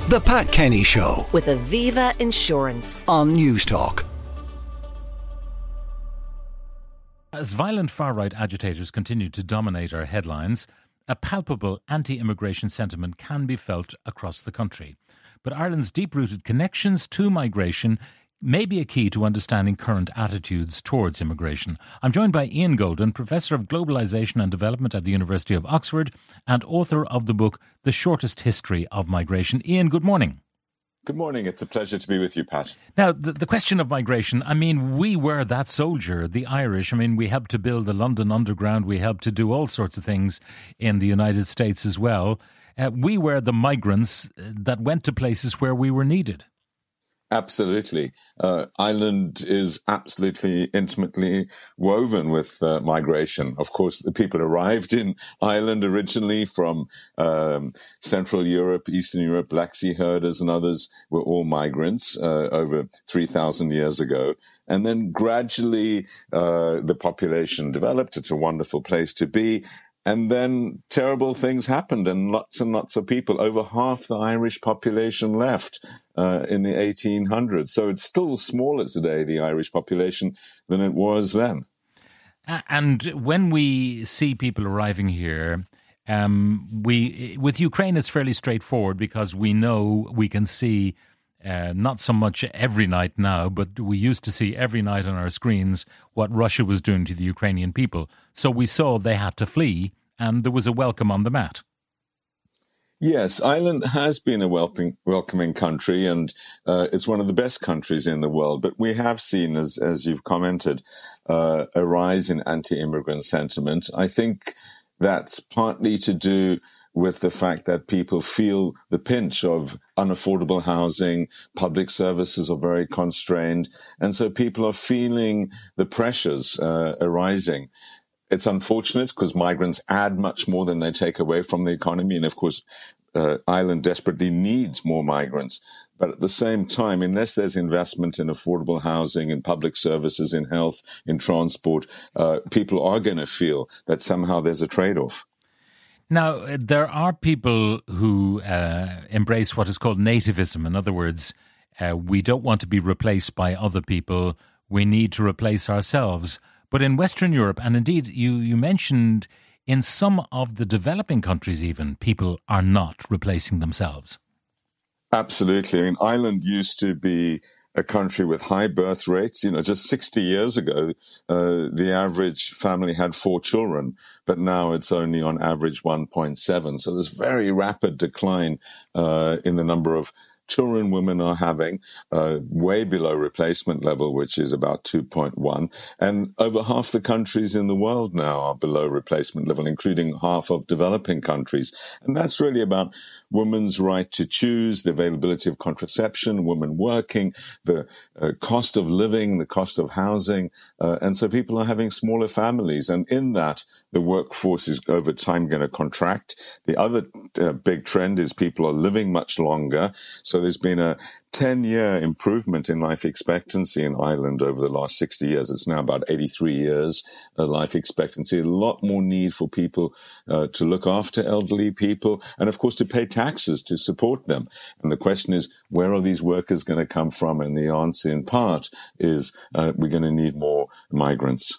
The Pat Kenny Show with Aviva Insurance on Newstalk. As violent far-right agitators continue to dominate our headlines, a palpable anti-immigration sentiment can be felt across the country. But Ireland's deep-rooted connections to migration may be a key to understanding current attitudes towards immigration. I'm joined by Ian Golden, Professor of Globalisation and Development at the University of Oxford and author of the book The Shortest History of Migration. Ian, good morning. Good morning. It's a pleasure to be with you, Pat. Now, the question of migration, I mean, we were that soldier, the Irish. I mean, we helped to build the London Underground. We helped to do all sorts of things in the United States as well. We were the migrants that went to places where we were needed. Absolutely. Ireland is absolutely intimately woven with migration. Of course, the people arrived in Ireland originally from Central Europe, Eastern Europe, Black Sea herders and others were all migrants over 3,000 years ago. And then gradually the population developed. It's a wonderful place to be. And then terrible things happened and lots of people, over half the Irish population left in the 1800s. So it's still smaller today, the Irish population, than it was then. And when we see people arriving here, with Ukraine, it's fairly straightforward because we know we can see not so much every night now, but we used to see every night on our screens what Russia was doing to the Ukrainian people. So we saw they had to flee, and there was a welcome on the mat. Yes, Ireland has been a welcoming country, and it's one of the best countries in the world. But we have seen, as you've commented, a rise in anti-immigrant sentiment. I think that's partly to do with the fact that people feel the pinch of unaffordable housing, public services are very constrained, and so people are feeling the pressures arising. It's unfortunate because migrants add much more than they take away from the economy, and of course, Ireland desperately needs more migrants. But at the same time, unless there's investment in affordable housing, in public services, in health, in transport, people are going to feel that somehow there's a trade-off. Now, there are people who embrace what is called nativism. In other words, we don't want to be replaced by other people. We need to replace ourselves. But in Western Europe, and indeed you mentioned in some of the developing countries even, people are not replacing themselves. Absolutely. I mean, Ireland used to be a country with high birth rates. You know, just 60 years ago, the average family had 4 children, but now it's only on average 1.7. So there's very rapid decline in the number of children women are having, way below replacement level, which is about 2.1. And over half the countries in the world now are below replacement level, including half of developing countries. And that's really about women's right to choose, the availability of contraception, women working, the cost of living, the cost of housing. And so people are having smaller families. And in that, the workforce is over time going to contract. The other big trend is people are living much longer. So there's been a 10-year improvement in life expectancy in Ireland over the last 60 years. It's now about 83 years life expectancy. A lot more need for people to look after elderly people and, of course, to pay taxes to support them. And the question is, where are these workers going to come from? And the answer, in part, is we're going to need more migrants.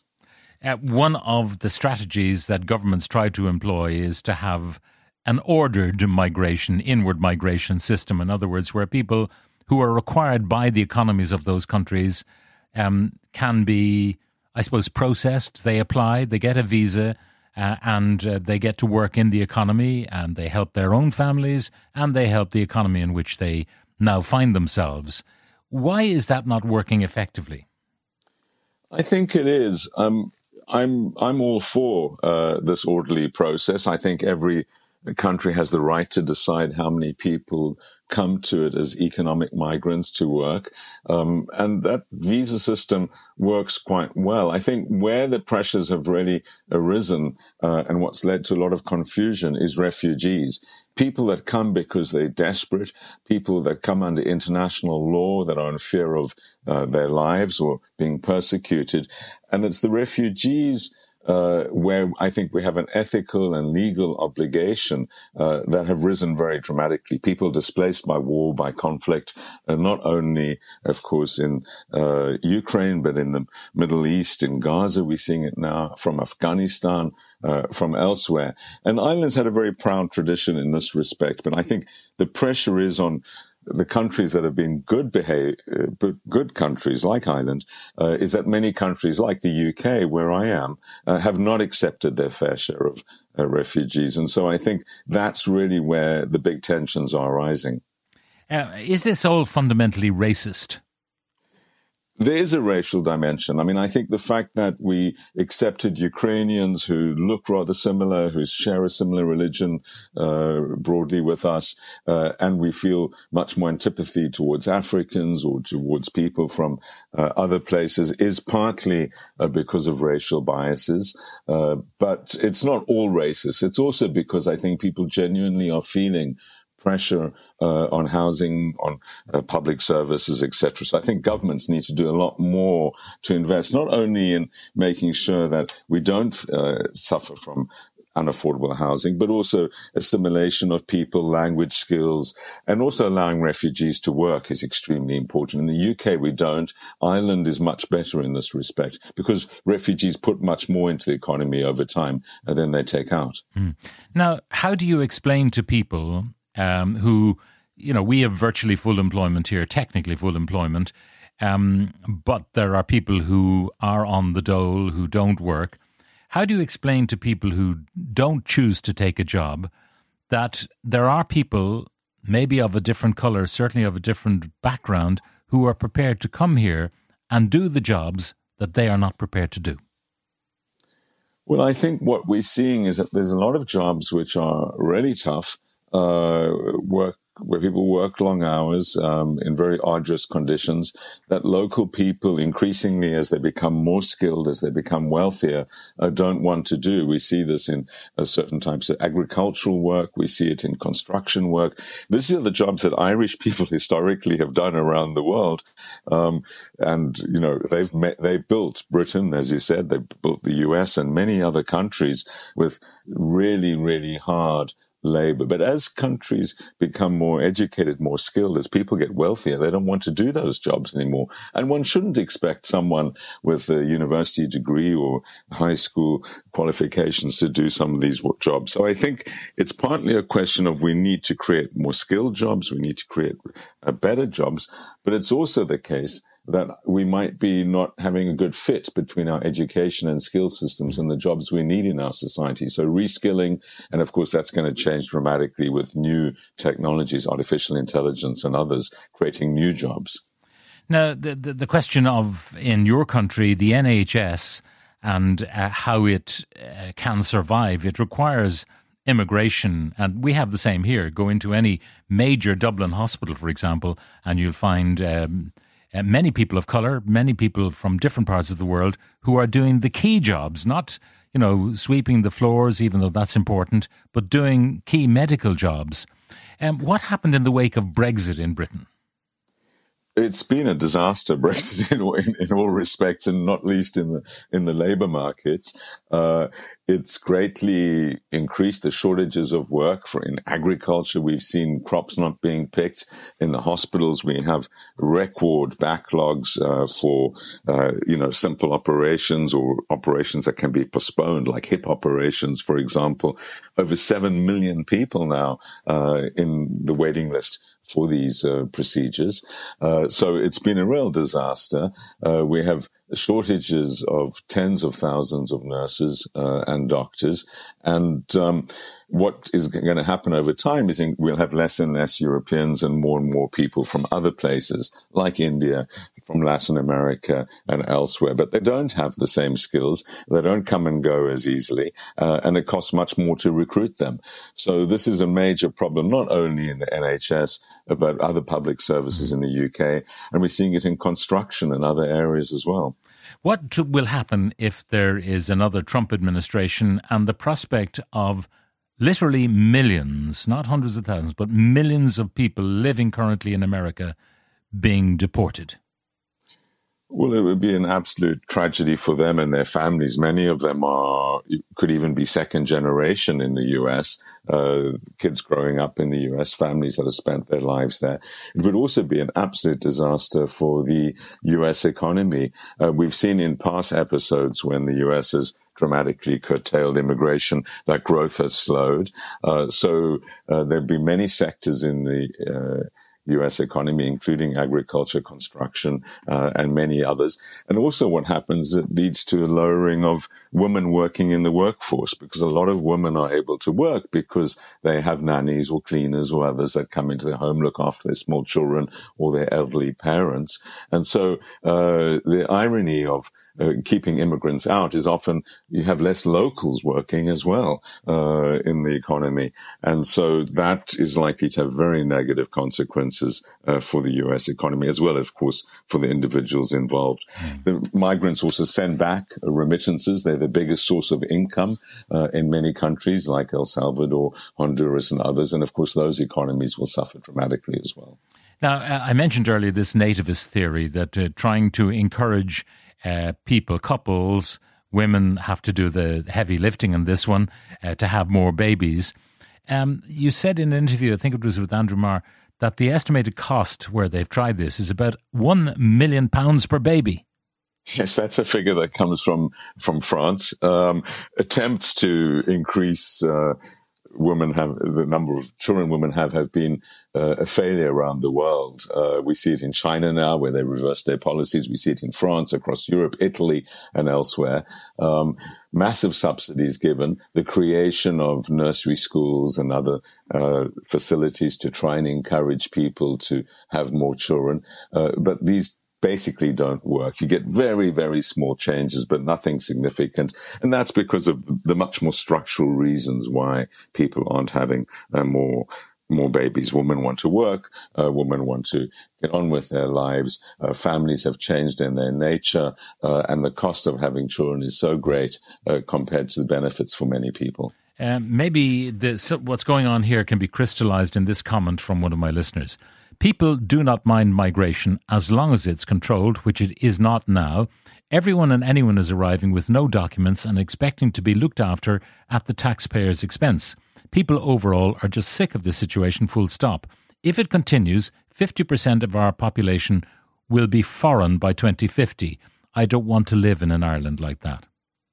One of the strategies that governments try to employ is to have an ordered migration, inward migration system. In other words, where people who are required by the economies of those countries can be, I suppose, processed. They apply, they get a visa, and they get to work in the economy, and they help their own families, and they help the economy in which they now find themselves. Why is that not working effectively? I think it is. I'm all for this orderly process. I think every country has the right to decide how many people come to it as economic migrants to work. And that visa system works quite well. I think where the pressures have really arisen and what's led to a lot of confusion is refugees. People that come because they're desperate, people that come under international law that are in fear of their lives or being persecuted. And it's the refugees where I think we have an ethical and legal obligation that have risen very dramatically. People displaced by war, by conflict, not only, of course, in Ukraine, but in the Middle East, in Gaza. We're seeing it now from Afghanistan, from elsewhere. And Ireland's had a very proud tradition in this respect, but I think the pressure is on the countries that have been good countries like Ireland, is that many countries like the UK, where I am, have not accepted their fair share of refugees. And so I think that's really where the big tensions are rising. Is this all fundamentally racist? There is a racial dimension. I mean, I think the fact that we accepted Ukrainians who look rather similar, who share a similar religion broadly with us, and we feel much more antipathy towards Africans or towards people from other places is partly because of racial biases. But it's not all racist. It's also because I think people genuinely are feeling pressure on housing, on public services, etc. So I think governments need to do a lot more to invest, not only in making sure that we don't suffer from unaffordable housing, but also assimilation of people, language skills, and also allowing refugees to work is extremely important. In the UK, we don't. Ireland is much better in this respect because refugees put much more into the economy over time than they take out. Now, how do you explain to people who, we have virtually full employment here, technically full employment, but there are people who are on the dole, who don't work. How do you explain to people who don't choose to take a job that there are people, maybe of a different colour, certainly of a different background, who are prepared to come here and do the jobs that they are not prepared to do? Well, I think what we're seeing is that there's a lot of jobs which are really tough, where people work long hours in very arduous conditions, that local people increasingly, as they become more skilled, as they become wealthier, don't want to do. We see this in certain types of agricultural work. We see it in construction work. These are the jobs that Irish people historically have done around the world. And, they built Britain, as you said, they built the US and many other countries with really, really hard labor. But as countries become more educated, more skilled, as people get wealthier, they don't want to do those jobs anymore. And one shouldn't expect someone with a university degree or high school qualifications to do some of these jobs. So I think it's partly a question of we need to create more skilled jobs, we need to create better jobs, but it's also the case that we might be not having a good fit between our education and skill systems and the jobs we need in our society. So reskilling, and of course that's going to change dramatically with new technologies, artificial intelligence and others, creating new jobs. Now, the question of, in your country, the NHS and how it can survive, it requires immigration, and we have the same here. Go into any major Dublin hospital, for example, and you'll find many people of colour, many people from different parts of the world who are doing the key jobs, not, sweeping the floors, even though that's important, but doing key medical jobs. What happened in the wake of Brexit in Britain? It's been a disaster, Brexit, in all respects, and not least in the labour markets. It's greatly increased the shortages of work. In agriculture, we've seen crops not being picked. In the hospitals, we have record backlogs for simple operations or operations that can be postponed, like hip operations, for example. Over 7 million people now in the waiting list for these procedures. So it's been a real disaster. We have shortages of tens of thousands of nurses and doctors. And what is going to happen over time is we'll have less and less Europeans and more people from other places, like India, from Latin America and elsewhere. But they don't have the same skills. They don't come and go as easily. And it costs much more to recruit them. So this is a major problem, not only in the NHS, but other public services in the UK. And we're seeing it in construction and other areas as well. What will happen if there is another Trump administration and the prospect of literally millions, not hundreds of thousands, but millions of people living currently in America being deported? Well, it would be an absolute tragedy for them and their families. Many of them could even be second generation in the US, kids growing up in the US, families that have spent their lives there. It would also be an absolute disaster for the US economy. We've seen in past episodes when the US has dramatically curtailed immigration, that growth has slowed. So there'll be many sectors in the U.S. economy, including agriculture, construction, and many others. And also what happens, it leads to a lowering of women working in the workforce, because a lot of women are able to work because they have nannies or cleaners or others that come into their home, look after their small children or their elderly parents. And so the irony of keeping immigrants out is often you have less locals working as well in the economy. And so that is likely to have very negative consequences for the U.S. economy, as well, of course, for the individuals involved. The migrants also send back remittances. They're the biggest source of income in many countries like El Salvador, Honduras, and others. And, of course, those economies will suffer dramatically as well. Now, I mentioned earlier this nativist theory that trying to encourage people, couples, women have to do the heavy lifting in this one to have more babies. You said in an interview, I think it was with Andrew Marr, that the estimated cost where they've tried this is about £1 million per baby. Yes, that's a figure that comes from France. Attempts to increase the number of children women have been a failure around the world. We see it in China now, where they reverse their policies. We see it in France, across Europe, Italy, and elsewhere. Massive subsidies given, the creation of nursery schools and other facilities to try and encourage people to have more children. But these basically don't work. You get very, very small changes, but nothing significant. And that's because of the much more structural reasons why people aren't having more babies. Women want to work. Women want to get on with their lives. Families have changed in their nature. And the cost of having children is so great compared to the benefits for many people. Maybe what's going on here can be crystallized in this comment from one of my listeners. People do not mind migration as long as it's controlled, which it is not now. Everyone and anyone is arriving with no documents and expecting to be looked after at the taxpayer's expense. People overall are just sick of the situation, full stop. If it continues, 50% of our population will be foreign by 2050. I don't want to live in an Ireland like that.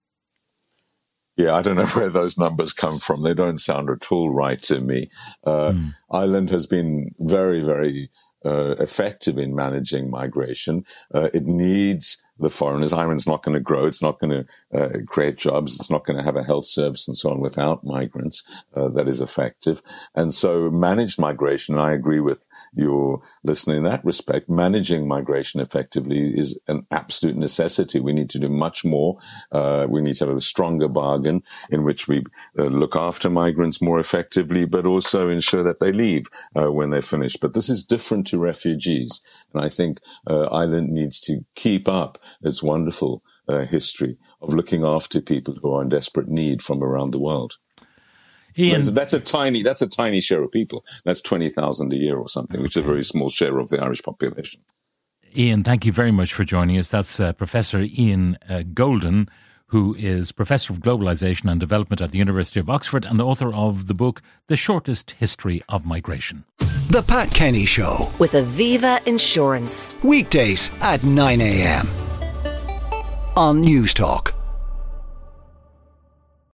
Yeah, I don't know where those numbers come from. They don't sound at all right to me. Ireland has been very, very effective in managing migration. It needs the foreigners. Ireland's not going to grow. It's not going to create jobs. It's not going to have a health service and so on without migrants that is effective. And so managed migration, and I agree with your listener in that respect, managing migration effectively is an absolute necessity. We need to do much more. We need to have a stronger bargain in which we look after migrants more effectively, but also ensure that they leave when they're finished. But this is different to refugees. And I think Ireland needs to keep up its wonderful history of looking after people who are in desperate need from around the world. Ian, that's a tiny share of people. That's 20,000 a year or something, which is a very small share of the Irish population. Ian, thank you very much for joining us. That's Professor Ian Golden, who is Professor of Globalization and Development at the University of Oxford and author of the book, The Shortest History of Migration. The Pat Kenny Show. With Aviva Insurance. Weekdays at 9 a.m. on News Talk.